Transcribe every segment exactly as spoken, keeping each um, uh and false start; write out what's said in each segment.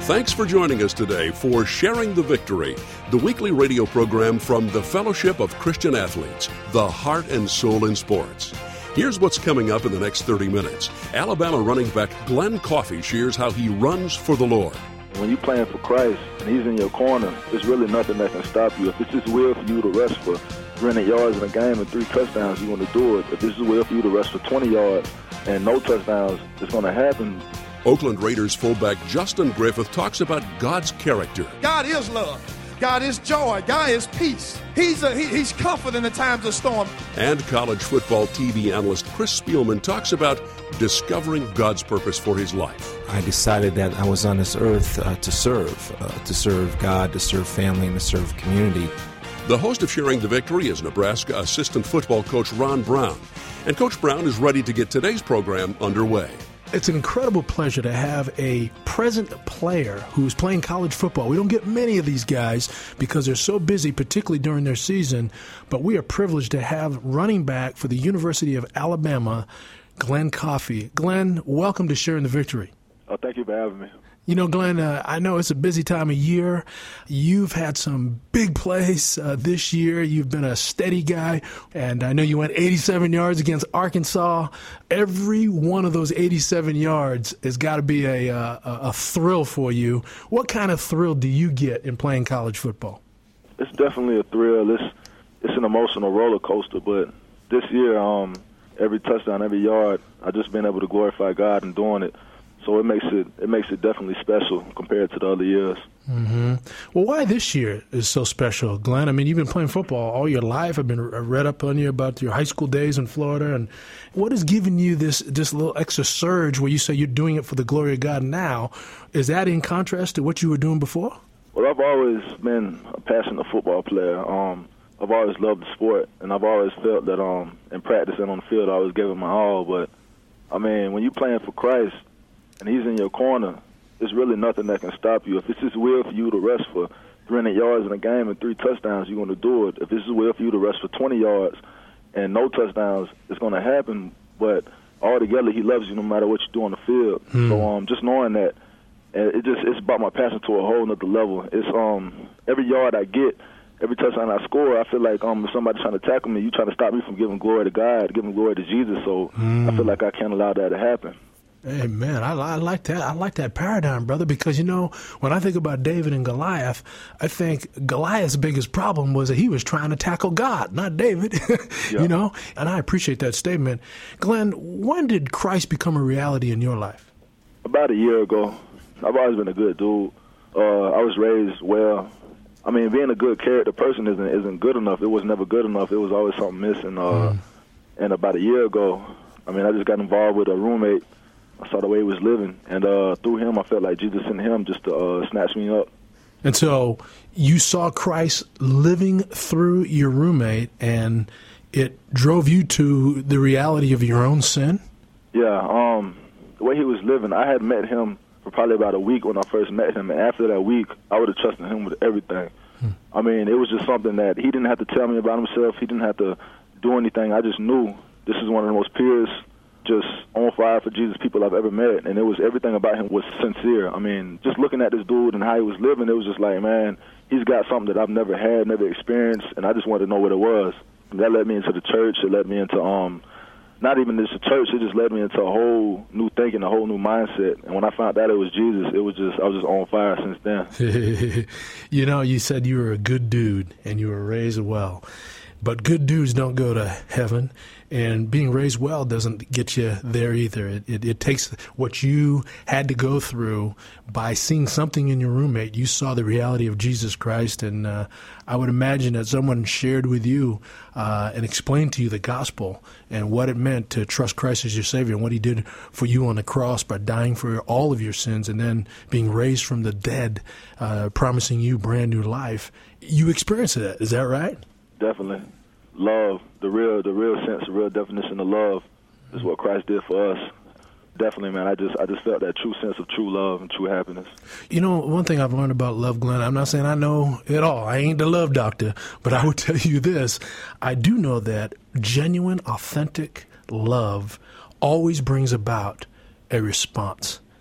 Thanks for joining us today for Sharing the Victory, the weekly radio program from the Fellowship of Christian Athletes, the heart and soul in sports. Here's what's coming up in the next thirty minutes. Alabama running back Glenn Coffey shares how he runs for the Lord. When you're playing for Christ and he's in your corner, there's really nothing that can stop you. If it's his will for you to rush for three hundred yards in a game and three touchdowns, you want to do it. If it's his will for you to rush for twenty yards and no touchdowns, it's going to happen. Oakland Raiders fullback Justin Griffith talks about God's character. God is love. God is joy. God is peace. He's a, he, he's comfort in the times of storm. And college football T V analyst Chris Spielman talks about discovering God's purpose for his life. I decided that I was on this earth uh, to serve, uh, to serve God, to serve family, and to serve community. The host of Sharing the Victory is Nebraska assistant football coach Ron Brown. And Coach Brown is ready to get today's program underway. It's an incredible pleasure to have a present player who's playing college football. We don't get many of these guys because they're so busy, particularly during their season, but we are privileged to have running back for the University of Alabama, Glenn Coffey. Glenn, welcome to Sharing the Victory. Oh, thank you for having me. You know, Glenn, uh, I know it's a busy time of year. You've had some big plays uh, this year. You've been a steady guy, and I know you went eighty-seven yards against Arkansas. Every one of those eighty-seven yards has got to be a, uh, a thrill for you. What kind of thrill do you get in playing college football? It's definitely a thrill. It's it's an emotional roller coaster, but this year, um, every touchdown, every yard, I've just been able to glorify God in doing it. So it makes it it makes it definitely special compared to the other years. Mm-hmm. Well, why this year is so special, Glenn? I mean, you've been playing football all your life. I've been read up on you about your high school days in Florida. And what is giving you this, this little extra surge where you say you're doing it for the glory of God now? Is that in contrast to what you were doing before? Well, I've always been a passionate football player. Um, I've always loved the sport, and I've always felt that um, in practice and on the field I always gave it my all. But, I mean, when you're playing for Christ, and he's in your corner, there's really nothing that can stop you. If it's his will for you to rush for three hundred yards in a game and three touchdowns, you're going to do it. If it's his will for you to rush for twenty yards and no touchdowns, it's going to happen. But altogether, he loves you no matter what you do on the field. Hmm. So um, just knowing that, it just it's brought my passion to a whole nother level. It's um every yard I get, every touchdown I score, I feel like um if somebody's trying to tackle me, you trying to stop me from giving glory to God, giving glory to Jesus. So hmm. I feel like I can't allow that to happen. Hey, man, I, I like that. I like that paradigm, brother, because, you know, when I think about David and Goliath, I think Goliath's biggest problem was that he was trying to tackle God, not David, yeah. you know, and I appreciate that statement. Glenn, when did Christ become a reality in your life? About a year ago. I've always been a good dude. Uh, I was raised well. I mean, being a good character person isn't isn't good enough. It was never good enough. It was always something missing. Uh, mm. And about a year ago, I mean, I just got involved with a roommate. I saw the way he was living, and uh, through him, I felt like Jesus sent him just to uh, snatch me up. And so you saw Christ living through your roommate, and it drove you to the reality of your own sin? Yeah, um, the way he was living, I had met him for probably about a week when I first met him, and after that week, I would have trusted him with everything. Hmm. I mean, it was just something that he didn't have to tell me about himself. He didn't have to do anything. I just knew this is one of the most purest, just on fire for Jesus people I've ever met, and it was everything about him was sincere. I mean, just looking at this dude and how he was living, it was just like, man, he's got something that I've never had, never experienced, and I just wanted to know what it was. And that led me into the church. It led me into um, not even just the church. It just led me into a whole new thinking, a whole new mindset. And when I found out it was Jesus, it was just I was just on fire since then. You know, you said you were a good dude and you were raised well. But good dudes don't go to heaven, and being raised well doesn't get you there either. It, it, it takes what you had to go through by seeing something in your roommate. You saw the reality of Jesus Christ, and uh, I would imagine that someone shared with you uh, and explained to you the gospel and what it meant to trust Christ as your Savior and what he did for you on the cross by dying for all of your sins and then being raised from the dead, uh, promising you brand new life. You experienced that, is that right? Definitely. Love, the real the real sense, the real definition of love is what Christ did for us. Definitely, man. I just I just felt that true sense of true love and true happiness. You know, one thing I've learned about love, Glenn, I'm not saying I know it all. I ain't the love doctor, but I would tell you this. I do know that genuine, authentic love always brings about a response.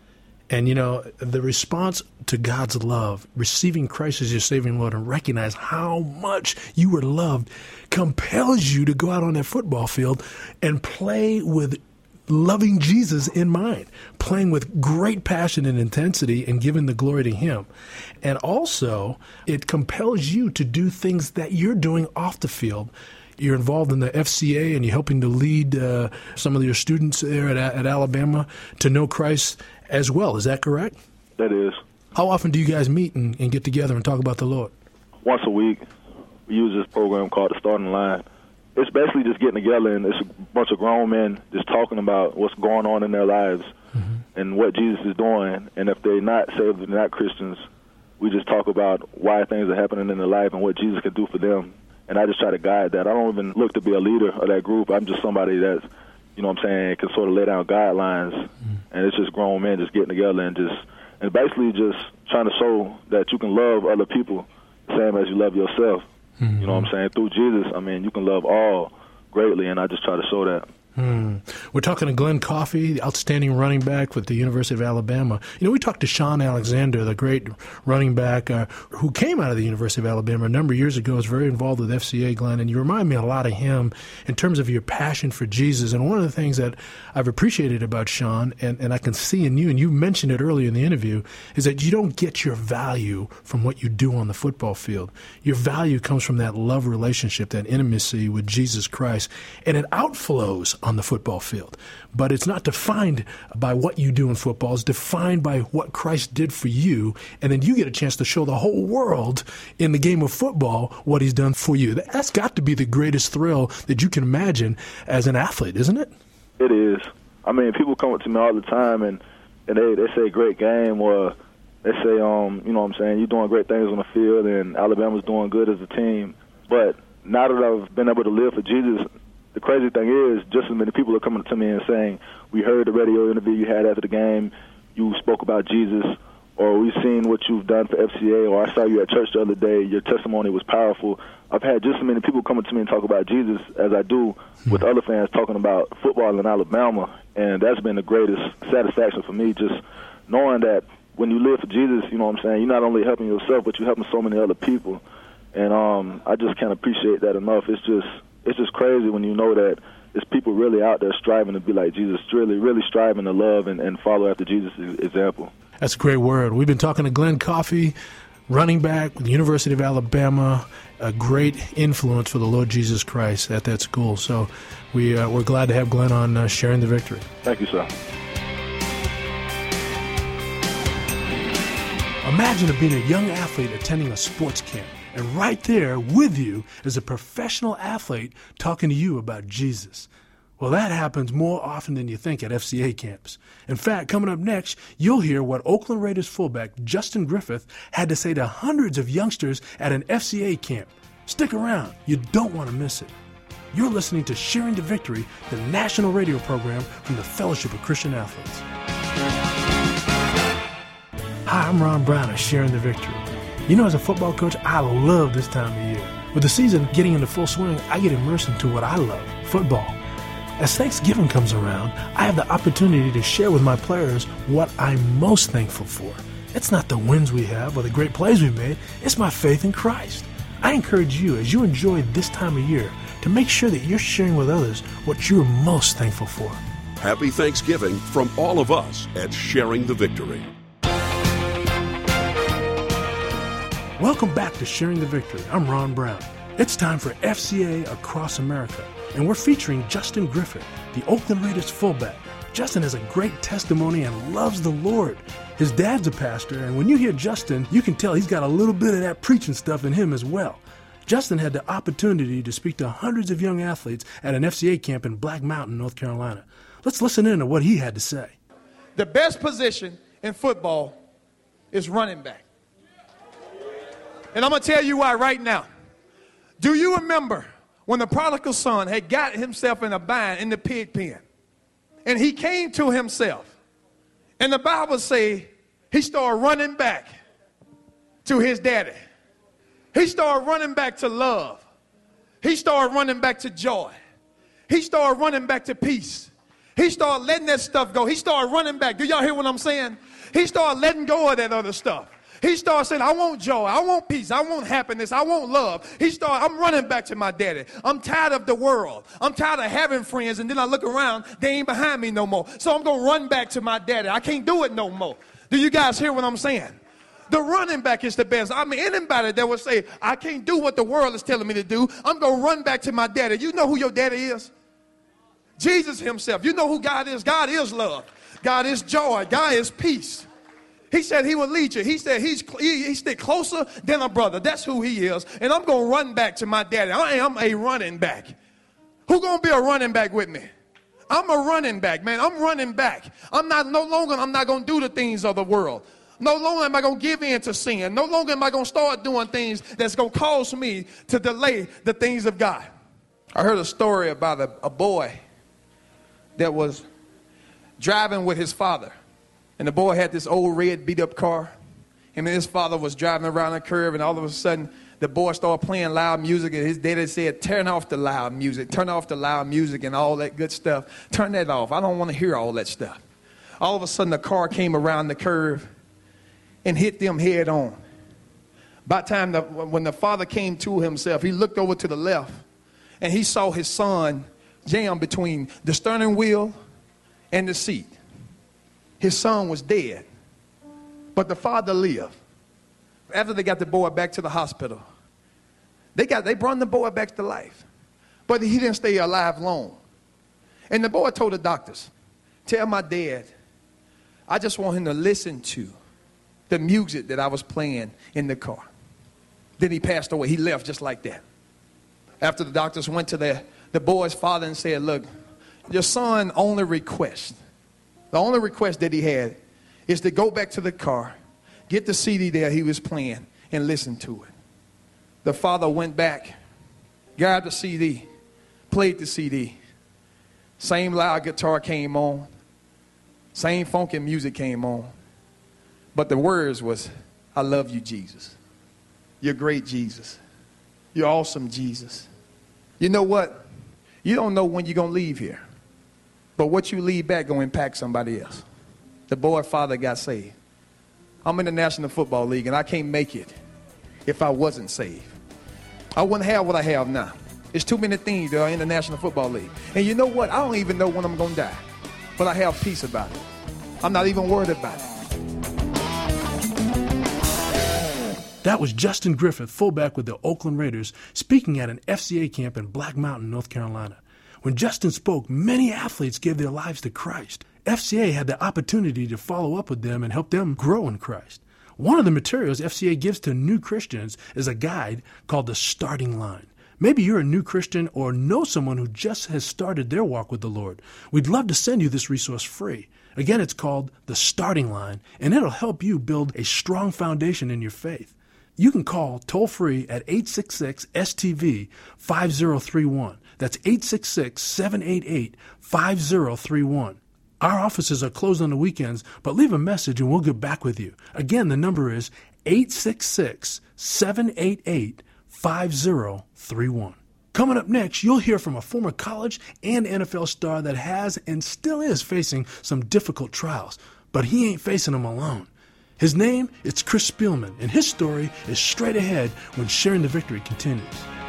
And, you know, the response to God's love, receiving Christ as your saving Lord and recognize how much you were loved, compels you to go out on that football field and play with loving Jesus in mind, playing with great passion and intensity and giving the glory to him. And also, it compels you to do things that you're doing off the field. You're involved in the F C A and you're helping to lead uh, some of your students there at, at Alabama to know Christ as well. Is that correct? That is. How often do you guys meet and, and get together and talk about the Lord? Once a week. We use this program called The Starting Line. It's basically just getting together, and it's a bunch of grown men just talking about what's going on in their lives mm-hmm. and what Jesus is doing. And if they're not saved, they're not Christians, we just talk about why things are happening in their life and what Jesus can do for them. And I just try to guide that. I don't even look to be a leader of that group. I'm just somebody that's, you know what I'm saying, can sort of lay down guidelines. Mm-hmm. And it's just grown men just getting together and just and basically just trying to show that you can love other people the same as you love yourself. Mm-hmm. You know what I'm saying? Through Jesus, I mean, you can love all greatly, and I just try to show that. Hmm. We're talking to Glenn Coffey, the outstanding running back with the University of Alabama. You know, we talked to Sean Alexander, the great running back uh, who came out of the University of Alabama a number of years ago, was very involved with F C A, Glenn, and you remind me a lot of him in terms of your passion for Jesus. And one of the things that I've appreciated about Sean, and, and I can see in you, and you mentioned it earlier in the interview, is that you don't get your value from what you do on the football field. Your value comes from that love relationship, that intimacy with Jesus Christ, and it outflows on the football field. But it's not defined by what you do in football. It's defined by what Christ did for you, and then you get a chance to show the whole world in the game of football what he's done for you. That's got to be the greatest thrill that you can imagine as an athlete, isn't it? It is. I mean, people come up to me all the time, and, and they, they say, great game, or they say, um, you know what I'm saying, you're doing great things on the field, and Alabama's doing good as a team. But now that I've been able to live for Jesus, the crazy thing is, just as many people are coming to me and saying, we heard the radio interview you had after the game, you spoke about Jesus, or we've seen what you've done for F C A, or I saw you at church the other day, your testimony was powerful. I've had just as many people coming to me and talk about Jesus as I do with other fans talking about football in Alabama, and that's been the greatest satisfaction for me, just knowing that when you live for Jesus, you know what I'm saying, you're not only helping yourself, but you're helping so many other people. And um, I just can't appreciate that enough. It's just It's just crazy when you know that there's people really out there striving to be like Jesus, really, really striving to love and, and follow after Jesus' example. That's a great word. We've been talking to Glenn Coffey, running back with the University of Alabama, a great influence for the Lord Jesus Christ at that school. So we, uh, we're glad to have Glenn on uh, Sharing the Victory. Thank you, sir. Imagine being a young athlete attending a sports camp. And right there with you is a professional athlete talking to you about Jesus. Well, that happens more often than you think at F C A camps. In fact, coming up next, you'll hear what Oakland Raiders fullback Justin Griffith had to say to hundreds of youngsters at an F C A camp. Stick around. You don't want to miss it. You're listening to Sharing the Victory, the national radio program from the Fellowship of Christian Athletes. Hi, I'm Ron Brown of Sharing the Victory. You know, as a football coach, I love this time of year. With the season getting into full swing, I get immersed into what I love, football. As Thanksgiving comes around, I have the opportunity to share with my players what I'm most thankful for. It's not the wins we have or the great plays we made, it's my faith in Christ. I encourage you, as you enjoy this time of year, to make sure that you're sharing with others what you're most thankful for. Happy Thanksgiving from all of us at Sharing the Victory. Welcome back to Sharing the Victory. I'm Ron Brown. It's time for F C A Across America, and we're featuring Justin Griffith, the Oakland Raiders fullback. Justin has a great testimony and loves the Lord. His dad's a pastor, and when you hear Justin, you can tell he's got a little bit of that preaching stuff in him as well. Justin had the opportunity to speak to hundreds of young athletes at an F C A camp in Black Mountain, North Carolina. Let's listen in to what he had to say. The best position in football is running back. And I'm going to tell you why right now. Do you remember when the prodigal son had got himself in a bind in the pig pen? And he came to himself. And the Bible says he started running back to his daddy. He started running back to love. He started running back to joy. He started running back to peace. He started letting that stuff go. He started running back. Do y'all hear what I'm saying? He started letting go of that other stuff. He started saying, I want joy, I want peace, I want happiness, I want love. He started, I'm running back to my daddy. I'm tired of the world. I'm tired of having friends, and then I look around, they ain't behind me no more. So I'm going to run back to my daddy. I can't do it no more. Do you guys hear what I'm saying? The running back is the best. I mean, anybody that would say, I can't do what the world is telling me to do, I'm going to run back to my daddy. You know who your daddy is? Jesus himself. You know who God is? God is love. God is joy. God is peace. He said he will lead you. He said he's he, he stick closer than a brother. That's who he is. And I'm going to run back to my daddy. I am a running back. Who going to be a running back with me? I'm a running back, man. I'm running back. I'm not, no longer, I'm not going to do the things of the world. No longer am I going to give in to sin. No longer am I going to start doing things that's going to cause me to delay the things of God. I heard a story about a, a boy that was driving with his father. And the boy had this old red beat up car. And his father was driving around a curve, and all of a sudden the boy started playing loud music, and his daddy said, turn off the loud music, turn off the loud music and all that good stuff. Turn that off. I don't want to hear all that stuff. All of a sudden the car came around the curve and hit them head on. By the time the, when the father came to himself, he looked over to the left and he saw his son jam between the steering wheel and the seat. His son was dead, but the father lived. After they got the boy back to the hospital, they got they brought the boy back to life, but he didn't stay alive long. And the boy told the doctors, tell my dad, I just want him to listen to the music that I was playing in the car. Then he passed away. He left just like that. After the doctors went to the, the boy's father and said, look, your son only request, the only request that he had is to go back to the car, get the C D there he was playing, and listen to it. The father went back, grabbed the C D, played the C D. Same loud guitar came on. Same funky music came on. But the words was, I love you, Jesus. You're great, Jesus. You're awesome, Jesus. You know what? You don't know when you're going to leave here. But what you leave back going to impact somebody else. The boy's father got saved. I'm in the National Football League, and I can't make it if I wasn't saved. I wouldn't have what I have now. There's too many things that are in the National Football League. And you know what? I don't even know when I'm going to die. But I have peace about it. I'm not even worried about it. That was Justin Griffith, fullback with the Oakland Raiders, speaking at an F C A camp in Black Mountain, North Carolina. When Justin spoke, many athletes gave their lives to Christ. F C A had the opportunity to follow up with them and help them grow in Christ. One of the materials F C A gives to new Christians is a guide called The Starting Line. Maybe you're a new Christian or know someone who just has started their walk with the Lord. We'd love to send you this resource free. Again, it's called The Starting Line, and it'll help you build a strong foundation in your faith. You can call toll-free at eight six six S T V five zero three one. That's eight six six, seven eight eight, five zero three one. Our offices are closed on the weekends, but leave a message and we'll get back with you. Again, the number is eight six six, seven eight eight, five zero three one. Coming up next, you'll hear from a former college and N F L star that has and still is facing some difficult trials, but he ain't facing them alone. His name is Chris Spielman, and his story is straight ahead when Sharing the Victory continues.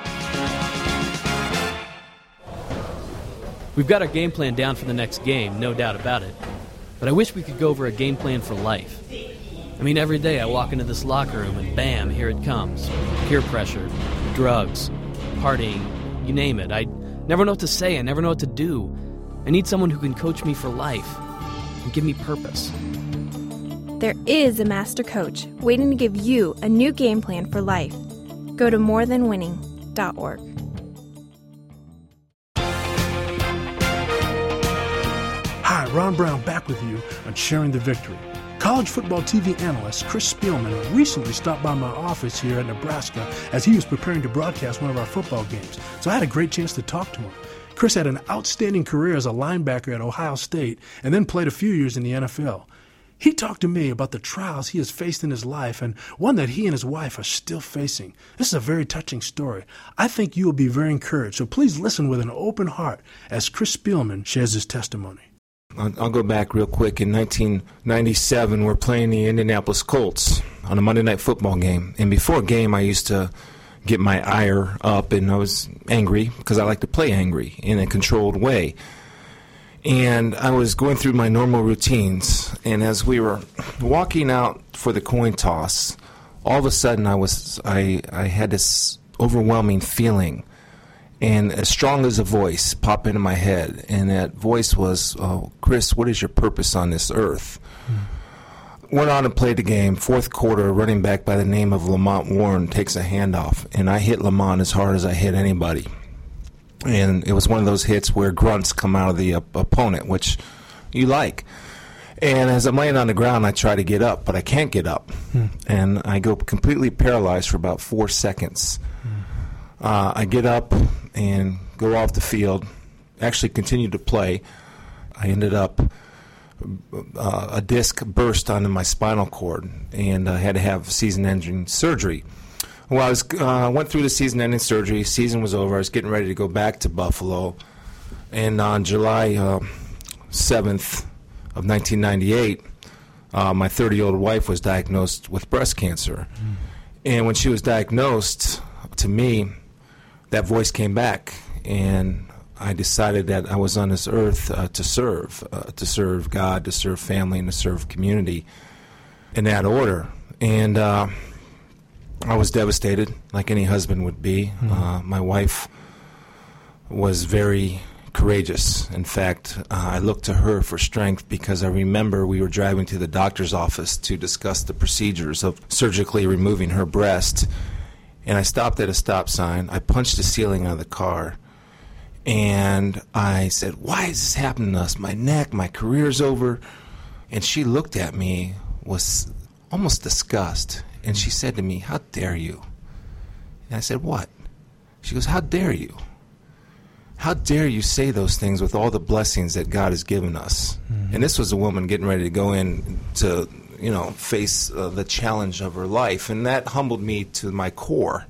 We've got our game plan down for the next game, no doubt about it. But I wish we could go over a game plan for life. I mean, every day I walk into this locker room and bam, here it comes. Peer pressure, drugs, partying, you name it. I never know what to say, I never know what to do. I need someone who can coach me for life and give me purpose. There is a master coach waiting to give you a new game plan for life. Go to more than winning dot org. Hi, Ron Brown back with you on Sharing the Victory. College football T V analyst Chris Spielman recently stopped by my office here in Nebraska as he was preparing to broadcast one of our football games, so I had a great chance to talk to him. Chris had an outstanding career as a linebacker at Ohio State and then played a few years in the N F L. He talked to me about the trials he has faced in his life and one that he and his wife are still facing. This is a very touching story. I think you will be very encouraged, so please listen with an open heart as Chris Spielman shares his testimony. I'll, I'll go back real quick. In nineteen ninety-seven, we're playing the Indianapolis Colts on a Monday Night Football game. And before a game, I used to get my ire up, and I was angry because I like to play angry in a controlled way. And I was going through my normal routines, and as we were walking out for the coin toss, all of a sudden I was I, I had this overwhelming feeling, and as strong as a voice pop into my head, and that voice was, oh, Chris, what is your purpose on this earth? Hmm. Went on and played the game. Fourth quarter, a running back by the name of Lamont Warren takes a handoff, and I hit Lamont as hard as I hit anybody. And it was one of those hits where grunts come out of the uh, opponent, which you like. And as I'm laying on the ground, I try to get up, but I can't get up. Hmm. And I go completely paralyzed for about four seconds. Hmm. Uh, I get up and go off the field, actually continue to play. I ended up, uh, a disc burst onto my spinal cord, and I had to have season-ending surgery. Well, I was, uh, went through the season-ending surgery. Season was over. I was getting ready to go back to Buffalo. And on July uh, seventh of nineteen ninety-eight, uh, my thirty-year-old wife was diagnosed with breast cancer. Mm. And when she was diagnosed, to me, that voice came back. And I decided that I was on this earth uh, to serve, uh, to serve God, to serve family, and to serve community in that order. And Uh, I was devastated, like any husband would be. Mm-hmm. Uh, my wife was very courageous. In fact, uh, I looked to her for strength because I remember we were driving to the doctor's office to discuss the procedures of surgically removing her breast. And I stopped at a stop sign. I punched the ceiling of the car. And I said, why is this happening to us? My neck, my career's over. And she looked at me with almost disgust. And she said to me, how dare you? And I said, what? She goes, how dare you? How dare you say those things with all the blessings that God has given us? Mm-hmm. And this was a woman getting ready to go in to, you know, face uh, the challenge of her life. And that humbled me to my core.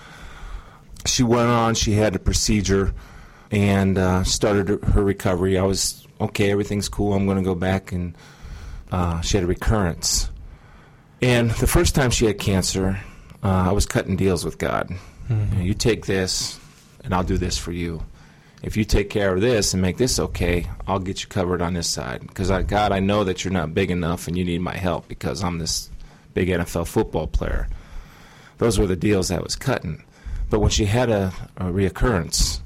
She went on, she had a procedure, and uh, started her recovery. I was, okay, everything's cool, I'm going to go back. And uh, she had a recurrence. And the first time she had cancer, uh, I was cutting deals with God. Mm-hmm. You know, you take this, and I'll do this for you. If you take care of this and make this okay, I'll get you covered on this side. Because, I, God, I know that you're not big enough and you need my help because I'm this big N F L football player. Those were the deals I was cutting. But when she had a, a reoccurrence,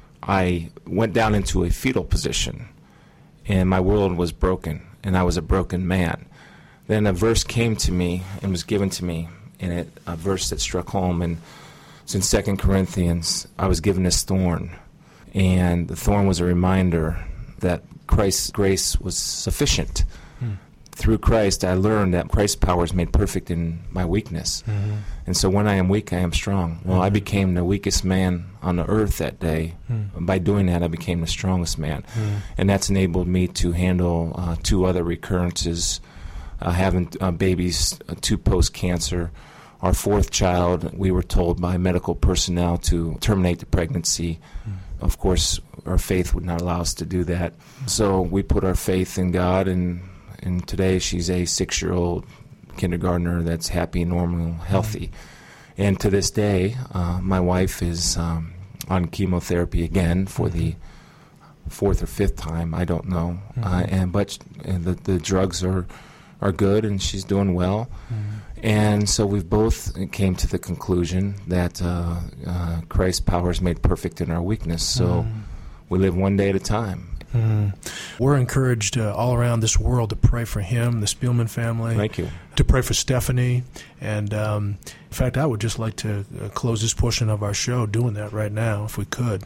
I went down into a fetal position, and my world was broken, and I was a broken man. Then a verse came to me and was given to me, and it, a verse that struck home, and it's in Second Corinthians. I was given this thorn, and the thorn was a reminder that Christ's grace was sufficient. Hmm. Through Christ, I learned that Christ's power is made perfect in my weakness. Mm-hmm. And so when I am weak, I am strong. Well, mm-hmm. I became the weakest man on the earth that day. Mm. By doing that, I became the strongest man. Mm. And that's enabled me to handle uh, two other recurrences, Uh, having uh, babies, uh, two post-cancer. Our fourth child, we were told by medical personnel to terminate the pregnancy. Mm. Of course, our faith would not allow us to do that. Mm. So we put our faith in God, and, and today she's a six-year-old kindergartner that's happy, normal, healthy. Mm. And to this day, uh, my wife is um, on chemotherapy again for mm. the fourth or fifth time, I don't know. Mm. Uh, and But and the, the drugs are... are good, and she's doing well. Mm-hmm. And so we've both came to the conclusion that uh, uh, Christ's power is made perfect in our weakness. So mm-hmm. we live one day at a time. Mm-hmm. We're encouraged uh, all around this world to pray for him, the Spielman family. Thank you. To pray for Stephanie. And um, in fact, I would just like to uh, close this portion of our show doing that right now, if we could.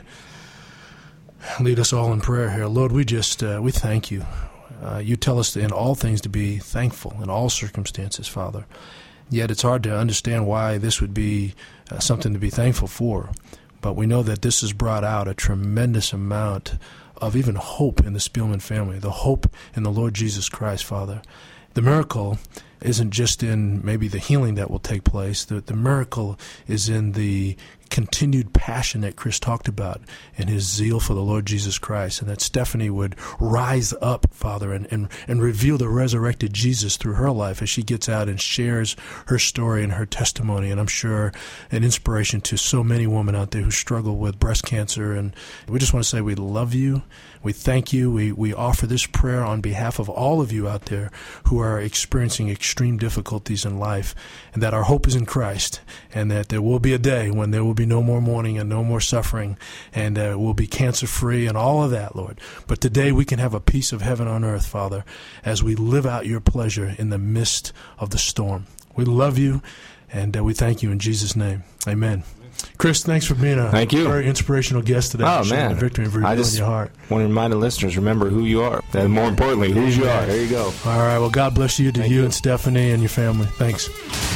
Lead us all in prayer here. Lord, we just, uh, we thank you. Uh, you tell us in all things to be thankful in all circumstances, Father. Yet it's hard to understand why this would be uh, something to be thankful for. But we know that this has brought out a tremendous amount of even hope in the Spielman family, the hope in the Lord Jesus Christ, Father. The miracle isn't just in maybe the healing that will take place. The, the miracle is in the continued passion that Chris talked about and his zeal for the Lord Jesus Christ, and that Stephanie would rise up, Father, and, and, and reveal the resurrected Jesus through her life as she gets out and shares her story and her testimony. And I'm sure an inspiration to so many women out there who struggle with breast cancer. And we just want to say we love you. We thank you. We, we offer this prayer on behalf of all of you out there who are experiencing extreme difficulties in life, and that our hope is in Christ, and that there will be a day when there will be no more mourning and no more suffering, and uh, we'll be cancer-free and all of that, Lord. But today we can have a peace of heaven on earth, Father, as we live out your pleasure in the midst of the storm. We love you, and uh, we thank you in Jesus' name. Amen. Chris, thanks for being a Thank you. very inspirational guest today. Oh, for sharing man. the victory and for I revealing just your heart. want to remind the listeners, remember who you are. And more importantly, whose you are. There you go. All right. Well, God bless you to Thank you you. and Stephanie and your family. Thanks.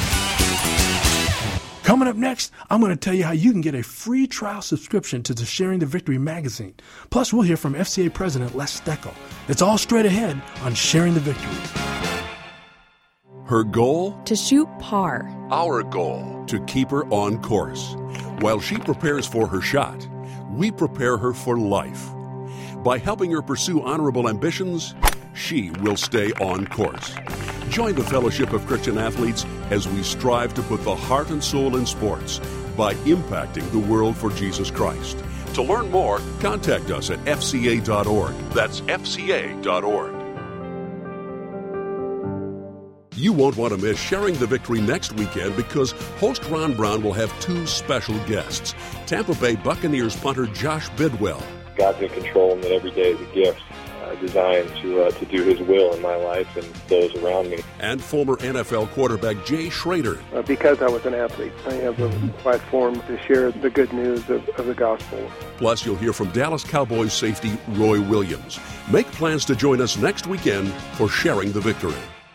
Coming up next, I'm going to tell you how you can get a free trial subscription to the Sharing the Victory magazine. Plus, we'll hear from F C A President Les Steckel. It's all straight ahead on Sharing the Victory. Her goal? To shoot par. Our goal, to keep her on course. While she prepares for her shot, we prepare her for life. By helping her pursue honorable ambitions, she will stay on course. Join the Fellowship of Christian Athletes as we strive to put the heart and soul in sports by impacting the world for Jesus Christ. To learn more, contact us at F C A dot org. That's F C A dot org. You won't want to miss Sharing the Victory next weekend because host Ron Brown will have two special guests. Tampa Bay Buccaneers punter Josh Bidwell. God's in control and that every day is a gift uh, designed to uh, to do His will in my life and those around me. And former N F L quarterback Jay Schrader. Uh, because I was an athlete, I have a platform to share the good news of, of the gospel. Plus, you'll hear from Dallas Cowboys safety Roy Williams. Make plans to join us next weekend for Sharing the Victory.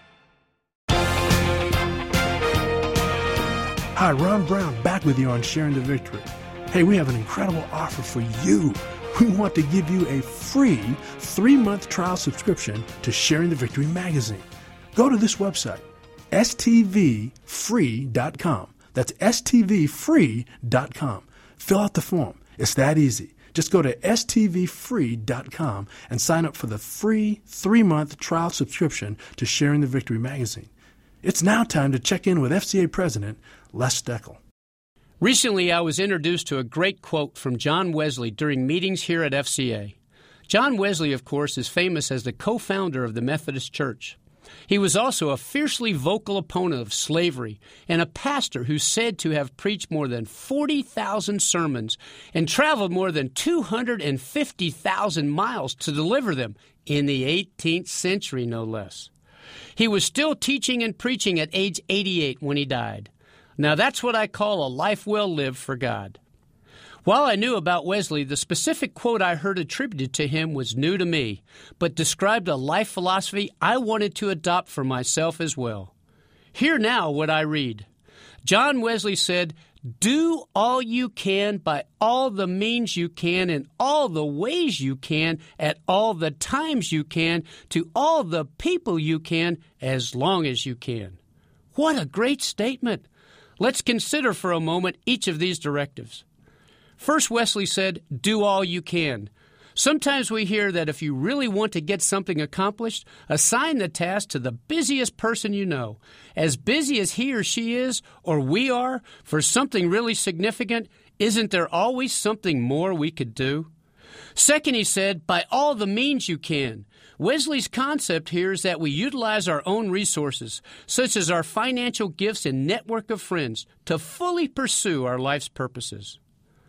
Hi, Ron Brown, back with you on Sharing the Victory. Hey, we have an incredible offer for you. We want to give you a free three-month trial subscription to Sharing the Victory magazine. Go to this website, S T V free dot com. That's S T V free dot com. Fill out the form. It's that easy. Just go to S T V free dot com and sign up for the free three-month trial subscription to Sharing the Victory magazine. It's now time to check in with F C A President Les Steckel. Recently, I was introduced to a great quote from John Wesley during meetings here at F C A. John Wesley, of course, is famous as the co-founder of the Methodist Church. He was also a fiercely vocal opponent of slavery and a pastor who's said to have preached more than forty thousand sermons and traveled more than two hundred fifty thousand miles to deliver them in the eighteenth century, no less. He was still teaching and preaching at age eighty-eight when he died. Now that's what I call a life well lived for God. While I knew about Wesley, the specific quote I heard attributed to him was new to me, but described a life philosophy I wanted to adopt for myself as well. Hear now what I read. John Wesley said, "Do all you can by all the means you can in all the ways you can at all the times you can to all the people you can as long as you can." What a great statement. Let's consider for a moment each of these directives. First, Wesley said, do all you can. Sometimes we hear that if you really want to get something accomplished, assign the task to the busiest person you know. As busy as he or she is, or we are, for something really significant, isn't there always something more we could do? Second, he said, by all the means you can. Wesley's concept here is that we utilize our own resources, such as our financial gifts and network of friends, to fully pursue our life's purposes.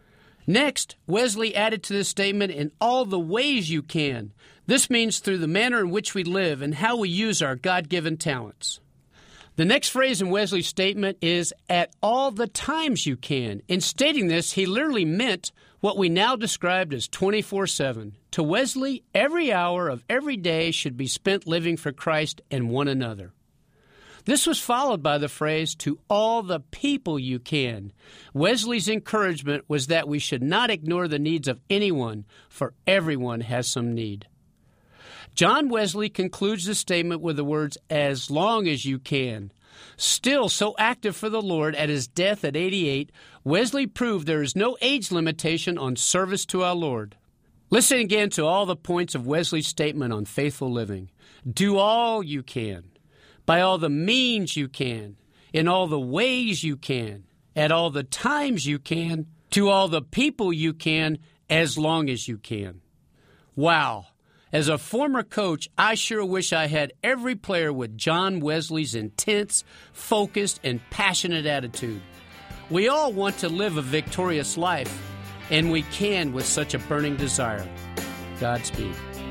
Next, Wesley added to this statement, in all the ways you can. This means through the manner in which we live and how we use our God-given talents. The next phrase in Wesley's statement is, at all the times you can. In stating this, he literally meant what we now described as twenty-four seven. To Wesley, every hour of every day should be spent living for Christ and one another. This was followed by the phrase, to all the people you can. Wesley's encouragement was that we should not ignore the needs of anyone, for everyone has some need. John Wesley concludes the statement with the words, as long as you can. Still so active for the Lord at his death at eighty-eight, Wesley proved there is no age limitation on service to our Lord. Listen again to all the points of Wesley's statement on faithful living. Do all you can, by all the means you can, in all the ways you can, at all the times you can, to all the people you can, as long as you can. Wow. As a former coach, I sure wish I had every player with John Wesley's intense, focused, and passionate attitude. We all want to live a victorious life, and we can with such a burning desire. Godspeed.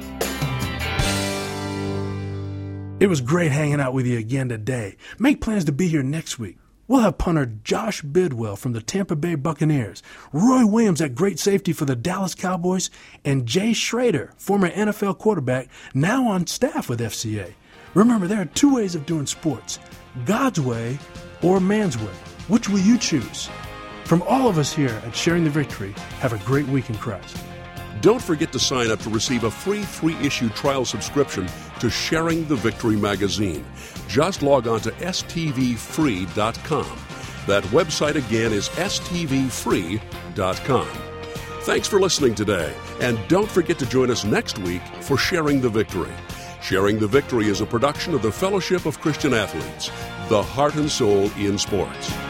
It was great hanging out with you again today. Make plans to be here next week. We'll have punter Josh Bidwell from the Tampa Bay Buccaneers, Roy Williams at great safety for the Dallas Cowboys, and Jay Schrader, former N F L quarterback, now on staff with F C A. Remember, there are two ways of doing sports, God's way or man's way. Which will you choose? From all of us here at Sharing the Victory, have a great week in Christ. Don't forget to sign up to receive a free three-issue trial subscription to Sharing the Victory magazine. Just log on to S T V free dot com. That website again is S T V free dot com. Thanks for listening today, and don't forget to join us next week for Sharing the Victory. Sharing the Victory is a production of the Fellowship of Christian Athletes, the heart and soul in sports.